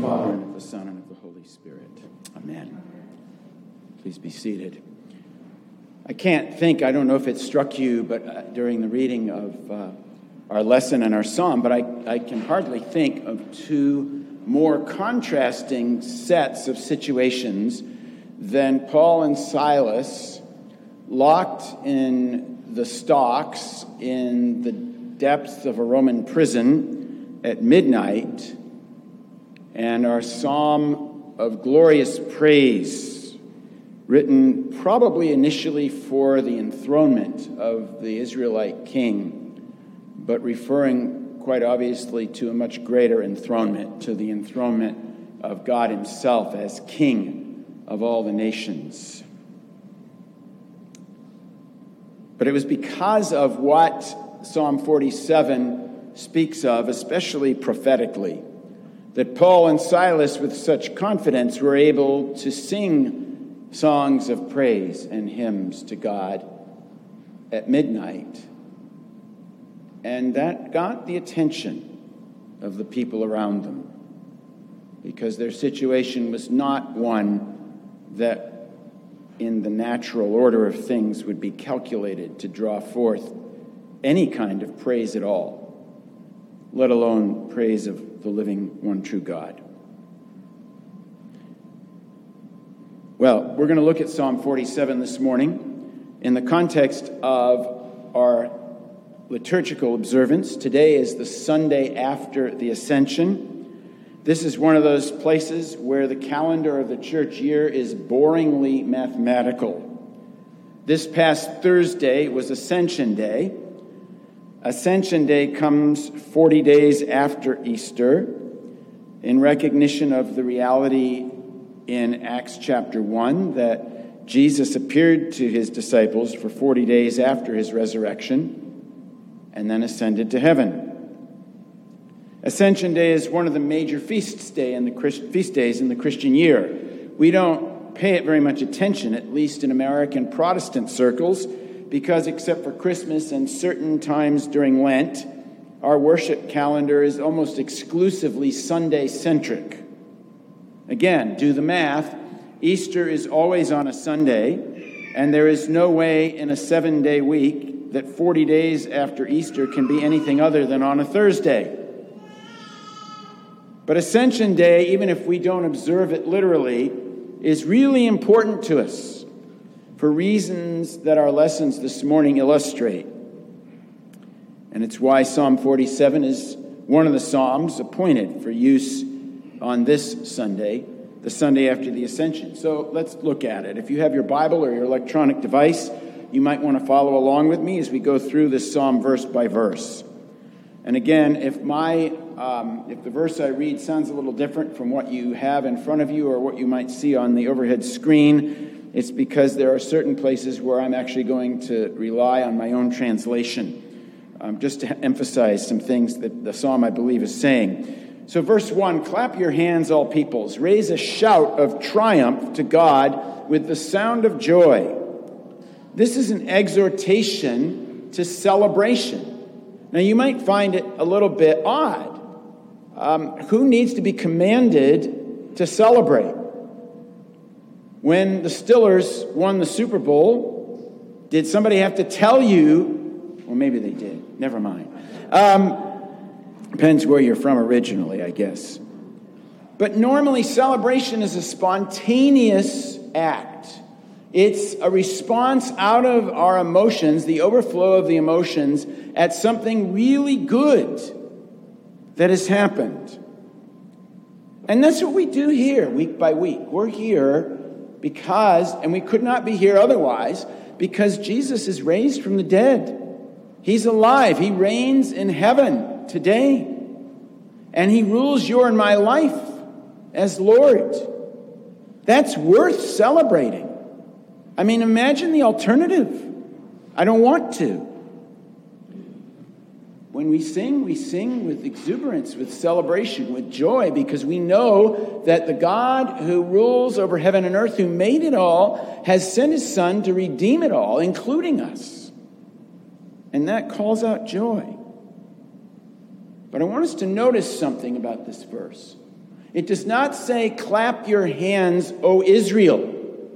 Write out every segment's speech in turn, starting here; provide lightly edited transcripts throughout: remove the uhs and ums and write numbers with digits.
Father, and of the Son, and of the Holy Spirit. Amen. Please be seated. I don't know if it struck you, but during the reading of our lesson and our psalm, but I can hardly think of two more contrasting sets of situations than Paul and Silas locked in the stocks in the depths of a Roman prison at midnight, and our psalm of glorious praise, written probably initially for the enthronement of the Israelite king, but referring quite obviously to a much greater enthronement, to the enthronement of God himself as King of all the nations. But it was because of what Psalm 47 speaks of, especially prophetically, that Paul and Silas, with such confidence, were able to sing songs of praise and hymns to God at midnight. And that got the attention of the people around them, because their situation was not one that, in the natural order of things, would be calculated to draw forth any kind of praise at all, let alone praise of the living one true God. Well, we're going to look at Psalm 47 this morning in the context of our liturgical observance. Today is the Sunday after the Ascension. This is one of those places where the calendar of the church year is boringly mathematical. This past Thursday was Ascension Day. Ascension Day comes 40 days after Easter, in recognition of the reality in Acts chapter 1 that Jesus appeared to his disciples for 40 days after his resurrection and then ascended to heaven. Ascension Day is one of the major feast days in the Christian year. We don't pay it very much attention, at least in American Protestant circles, because except for Christmas and certain times during Lent, our worship calendar is almost exclusively Sunday-centric. Again, do the math. Easter is always on a Sunday, and there is no way in a 7-day week that 40 days after Easter can be anything other than on a Thursday. But Ascension Day, even if we don't observe it literally, is really important to us, for reasons that our lessons this morning illustrate. And it's why Psalm 47 is one of the psalms appointed for use on this Sunday, the Sunday after the Ascension. So let's look at it. If you have your Bible or your electronic device, you might want to follow along with me as we go through this psalm verse by verse. And again, if the verse I read sounds a little different from what you have in front of you or what you might see on the overhead screen, it's because there are certain places where I'm actually going to rely on my own translation, just to emphasize some things that the psalm, I believe, is saying. So verse 1, clap your hands, all peoples. Raise a shout of triumph to God with the sound of joy. This is an exhortation to celebration. Now, you might find it a little bit odd. Who needs to be commanded to celebrate? When the Steelers won the Super Bowl, did somebody have to tell you? Well, maybe they did. Never mind. Depends where you're from originally, I guess. But normally, celebration is a spontaneous act. It's a response out of our emotions, the overflow of the emotions, at something really good that has happened. And that's what we do here week by week. We're here because, and we could not be here otherwise, because Jesus is raised from the dead. He's alive. He reigns in heaven today. And he rules your and my life as Lord. That's worth celebrating. I mean, imagine the alternative. I don't want to. When we sing with exuberance, with celebration, with joy, because we know that the God who rules over heaven and earth, who made it all, has sent his Son to redeem it all, including us. And that calls out joy. But I want us to notice something about this verse. It does not say, clap your hands, O Israel,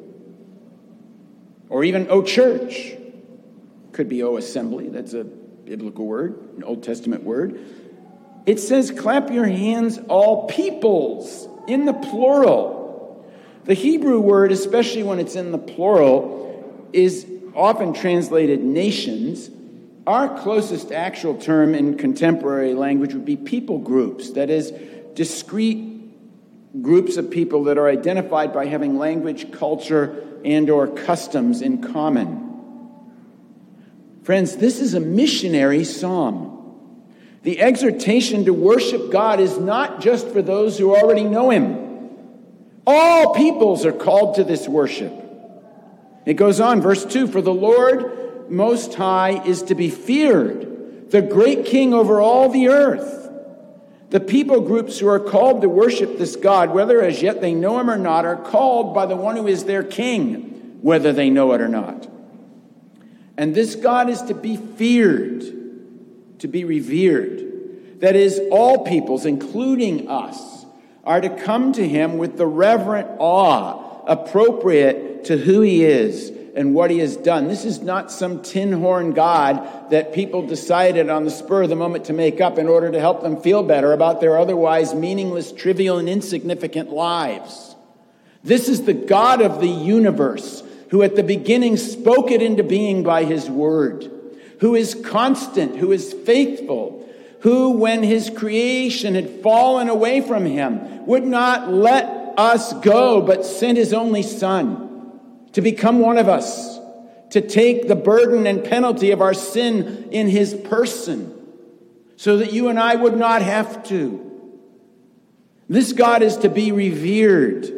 or even O church. Could be O assembly, that's a biblical word, an Old Testament word. It says, clap your hands, all peoples, in the plural. The Hebrew word, especially when it's in the plural, is often translated nations. Our closest actual term in contemporary language would be people groups, that is, discrete groups of people that are identified by having language, culture, and or customs in common. Friends, this is a missionary psalm. The exhortation to worship God is not just for those who already know him. All peoples are called to this worship. It goes on, verse 2, for the Lord Most High is to be feared, the great King over all the earth. The people groups who are called to worship this God, whether as yet they know him or not, are called by the one who is their king, whether they know it or not. And this God is to be feared, to be revered. That is, all peoples, including us, are to come to him with the reverent awe appropriate to who he is and what he has done. This is not some tin horn God that people decided on the spur of the moment to make up in order to help them feel better about their otherwise meaningless, trivial, and insignificant lives. This is the God of the universe, who at the beginning spoke it into being by his word, who is constant, who is faithful, who, when his creation had fallen away from him, would not let us go, but sent his only Son to become one of us, to take the burden and penalty of our sin in his person, so that you and I would not have to. This God is to be revered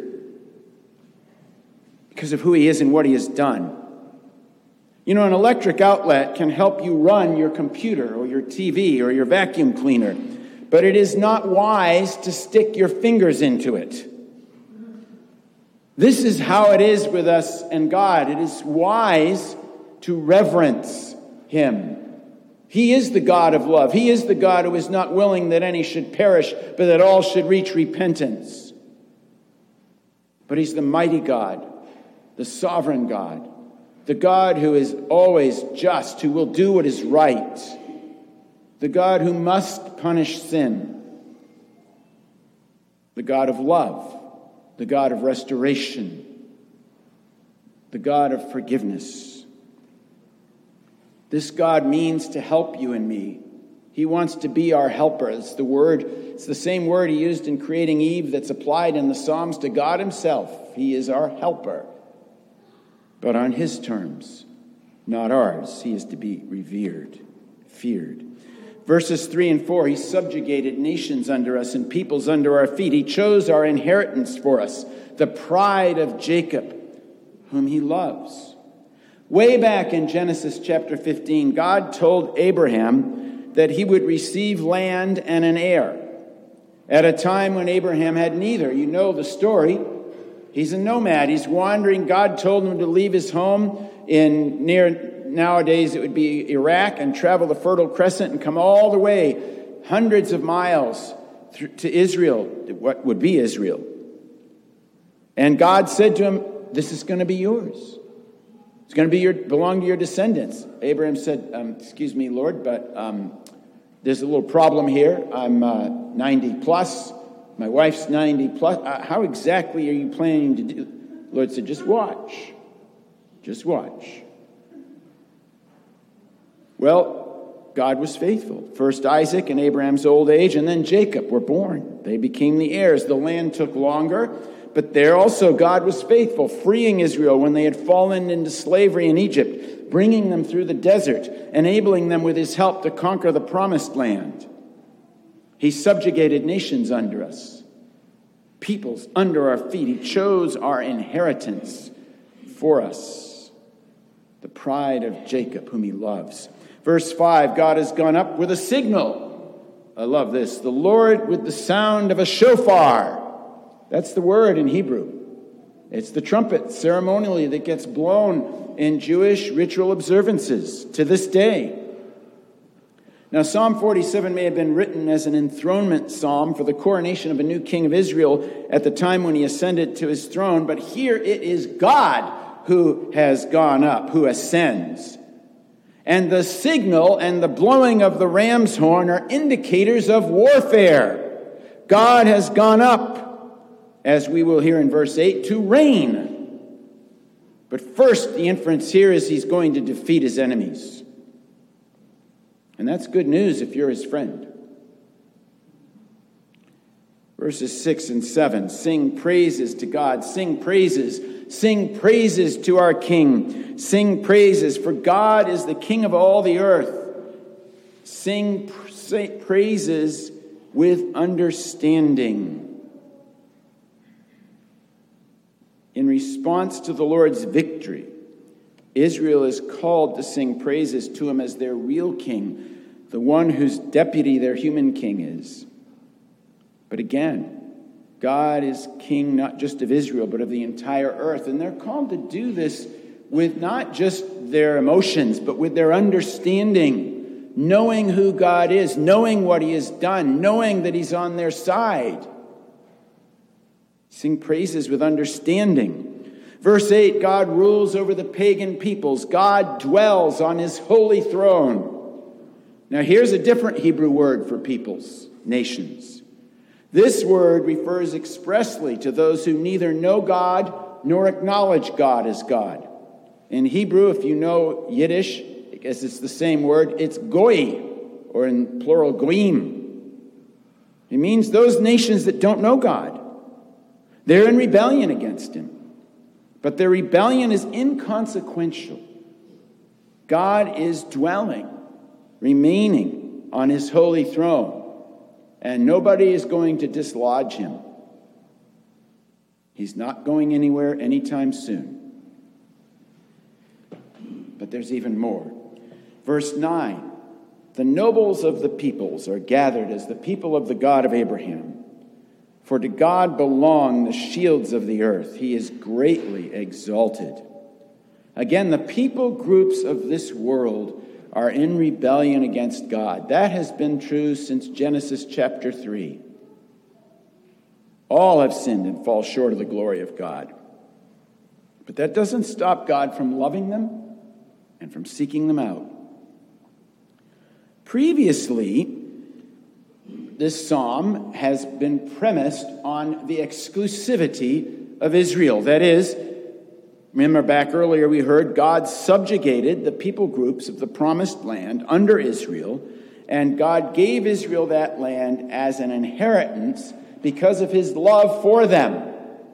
because of who he is and what he has done. You know, an electric outlet can help you run your computer or your TV or your vacuum cleaner, but it is not wise to stick your fingers into it. This is how it is with us and God. It is wise to reverence him. He is the God of love. He is the God who is not willing that any should perish, but that all should reach repentance. But he's the mighty God, the sovereign God, the God who is always just, who will do what is right, the God who must punish sin, the God of love, the God of restoration, the God of forgiveness. This God means to help you and me. He wants to be our helper. It's the same word he used in creating Eve that's applied in the Psalms to God himself. He is our helper, but on his terms, not ours. He is to be revered, feared. Verses 3 and 4, he subjugated nations under us and peoples under our feet. He chose our inheritance for us, the pride of Jacob, whom he loves. Way back in Genesis chapter 15, God told Abraham that he would receive land and an heir at a time when Abraham had neither. You know the story. He's a nomad. He's wandering. God told him to leave his home in nowadays it would be Iraq, and travel the Fertile Crescent and come all the way hundreds of miles to Israel, what would be Israel. And God said to him, this is going to be yours. It's going to belong to your descendants. Abraham said, excuse me, Lord, but there's a little problem here. I'm 90 plus. My wife's 90 plus. How exactly are you planning to do? The Lord said, just watch. Just watch. Well, God was faithful. First Isaac in Abraham's old age, and then Jacob were born. They became the heirs. The land took longer, but there also God was faithful, freeing Israel when they had fallen into slavery in Egypt, bringing them through the desert, enabling them with his help to conquer the promised land. He subjugated nations under us, peoples under our feet. He chose our inheritance for us, the pride of Jacob, whom he loves. Verse 5, God has gone up with a signal. I love this. The Lord with the sound of a shofar. That's the word in Hebrew. It's the trumpet ceremonially that gets blown in Jewish ritual observances to this day. Now, Psalm 47 may have been written as an enthronement psalm for the coronation of a new king of Israel at the time when he ascended to his throne, but here it is God who has gone up, who ascends. And the signal and the blowing of the ram's horn are indicators of warfare. God has gone up, as we will hear in verse 8, to reign. But first, the inference here is he's going to defeat his enemies. And that's good news if you're his friend. Verses 6 and 7, sing praises to God, sing praises to our King, sing praises, for God is the King of all the earth. Sing praises with understanding. In response to the Lord's victory, Israel is called to sing praises to him as their real king, the one whose deputy their human king is. But again, God is king not just of Israel, but of the entire earth. And they're called to do this with not just their emotions, but with their understanding, knowing who God is, knowing what he has done, knowing that he's on their side. Sing praises with understanding. Verse 8, God rules over the pagan peoples. God dwells on his holy throne. Now here's a different Hebrew word for peoples, nations. This word refers expressly to those who neither know God nor acknowledge God as God. In Hebrew, if you know Yiddish, I guess it's the same word, it's goy, or in plural, goyim. It means those nations that don't know God. They're in rebellion against him. But their rebellion is inconsequential. God is dwelling, remaining on his holy throne, and nobody is going to dislodge him. He's not going anywhere anytime soon. But there's even more. Verse 9, the nobles of the peoples are gathered as the people of the God of Abraham. For to God belong the shields of the earth. He is greatly exalted. Again, the people groups of this world are in rebellion against God. That has been true since Genesis chapter 3. All have sinned and fall short of the glory of God. But that doesn't stop God from loving them and from seeking them out. Previously, this psalm has been premised on the exclusivity of Israel. That is, remember back earlier we heard God subjugated the people groups of the promised land under Israel, and God gave Israel that land as an inheritance because of his love for them.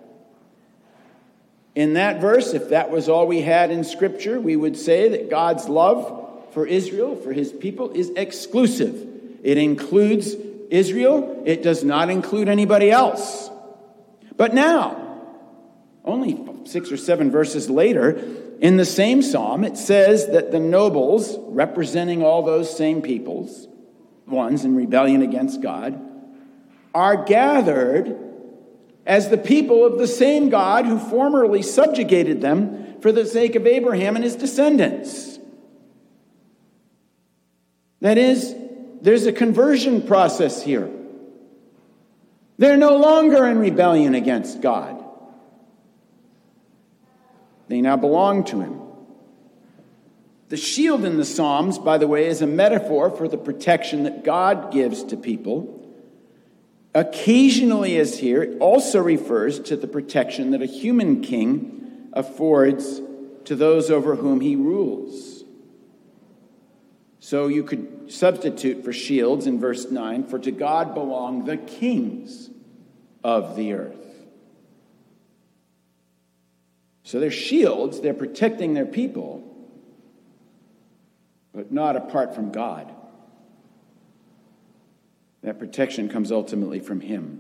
In that verse, if that was all we had in Scripture, we would say that God's love for Israel, for his people, is exclusive. It includes Israel. It does not include anybody else. But now, only 6 or 7 verses later, in the same psalm, it says that the nobles, representing all those same peoples, ones in rebellion against God, are gathered as the people of the same God who formerly subjugated them for the sake of Abraham and his descendants. That is, there's a conversion process here. They're no longer in rebellion against God. They now belong to him. The shield in the Psalms, by the way, is a metaphor for the protection that God gives to people. Occasionally, as here, it also refers to the protection that a human king affords to those over whom he rules. So you could substitute for shields in verse 9, for to God belong the kings of the earth. So they're shields, they're protecting their people, but not apart from God. That protection comes ultimately from him.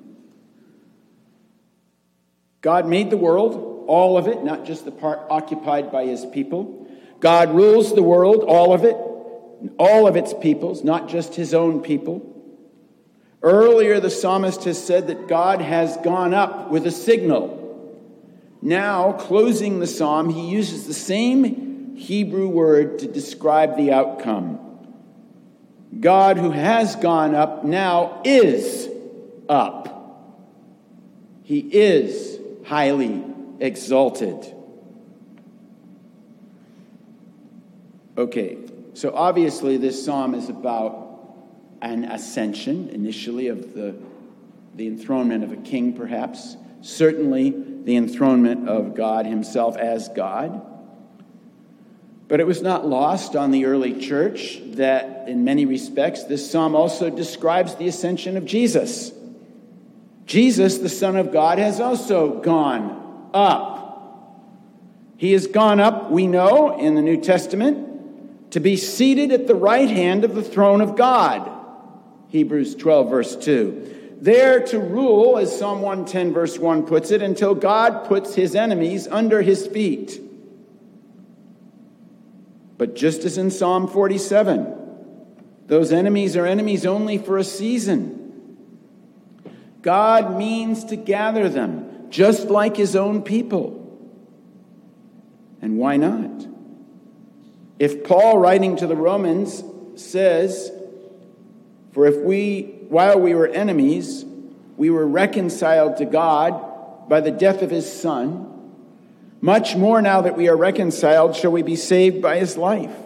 God made the world, all of it, not just the part occupied by his people. God rules the world, all of it, all of its peoples, not just his own people. Earlier, the psalmist has said that God has gone up with a signal. Now, closing the psalm, he uses the same Hebrew word to describe the outcome. God who has gone up now is up. He is highly exalted. Okay, so obviously this psalm is about an ascension, initially, of the enthronement of a king, perhaps. Certainly the enthronement of God himself as God. But it was not lost on the early church that, in many respects, this psalm also describes the ascension of Jesus. Jesus, the Son of God, has also gone up. He has gone up, we know, in the New Testament, to be seated at the right hand of the throne of God. Hebrews 12, verse 2. There to rule, as Psalm 110, verse 1 puts it, until God puts his enemies under his feet. But just as in Psalm 47, those enemies are enemies only for a season. God means to gather them, just like his own people. And why not? If Paul, writing to the Romans, says, "For if while we were enemies, we were reconciled to God by the death of his Son, much more now that we are reconciled shall we be saved by his life."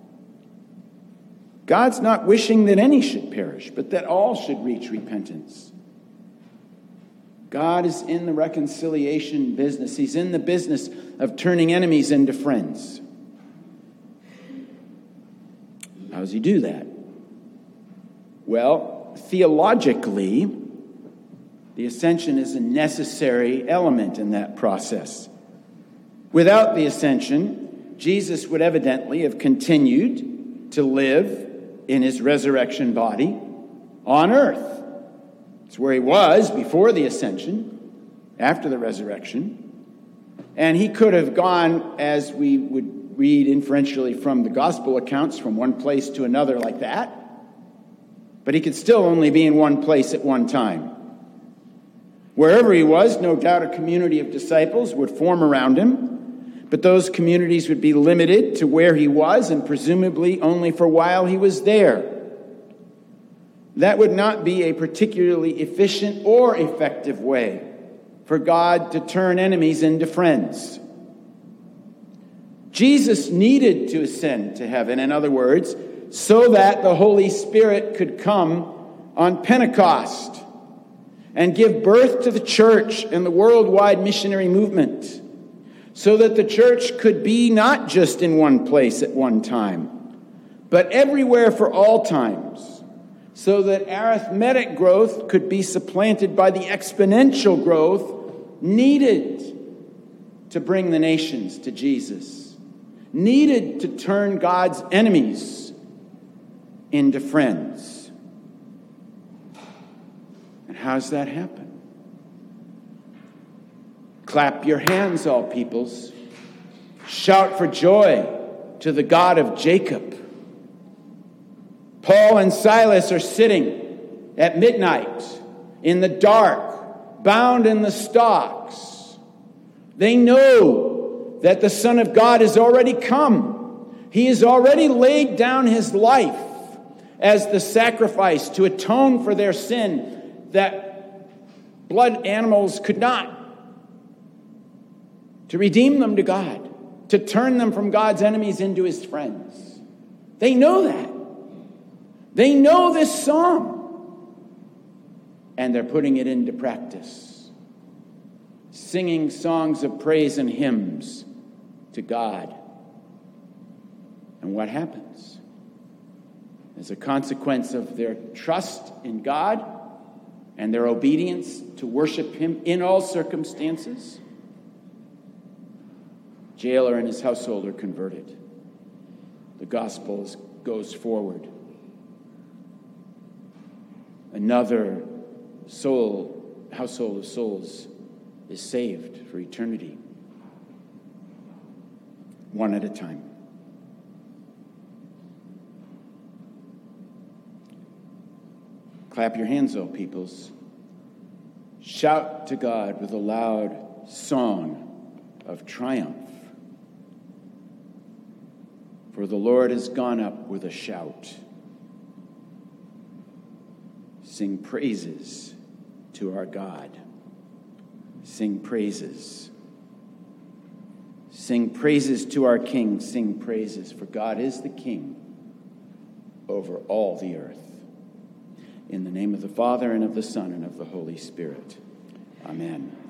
God's not wishing that any should perish, but that all should reach repentance. God is in the reconciliation business. He's in the business of turning enemies into friends. How does he do that? Well, theologically, the ascension is a necessary element in that process. Without the ascension, Jesus would evidently have continued to live in his resurrection body on earth. It's where he was before the ascension, after the resurrection. And he could have gone, as we would read inferentially from the gospel accounts, from one place to another like that. But he could still only be in one place at one time. Wherever he was, no doubt a community of disciples would form around him. But those communities would be limited to where he was, and presumably only for while he was there. That would not be a particularly efficient or effective way for God to turn enemies into friends. Jesus needed to ascend to heaven, in other words, so that the Holy Spirit could come on Pentecost and give birth to the church and the worldwide missionary movement, so that the church could be not just in one place at one time, but everywhere for all times, so that arithmetic growth could be supplanted by the exponential growth needed to bring the nations to Jesus, needed to turn God's enemies into friends. And how does that happen? Clap your hands, all peoples. Shout for joy to the God of Jacob. Paul and Silas are sitting at midnight in the dark, bound in the stocks. They know that the Son of God has already come. He has already laid down his life as the sacrifice to atone for their sin that blood animals could not. To redeem them to God, to turn them from God's enemies into his friends. They know that. They know this psalm. And they're putting it into practice. Singing songs of praise and hymns to God. And what happens? As a consequence of their trust in God and their obedience to worship him in all circumstances, jailer and his household are converted. The gospel goes forward. Another household of souls is saved for eternity. One at a time. Clap your hands, O peoples. Shout to God with a loud song of triumph. For the Lord has gone up with a shout. Sing praises to our God. Sing praises. Sing praises to our King. Sing praises, for God is the King over all the earth. In the name of the Father, and of the Son, and of the Holy Spirit. Amen.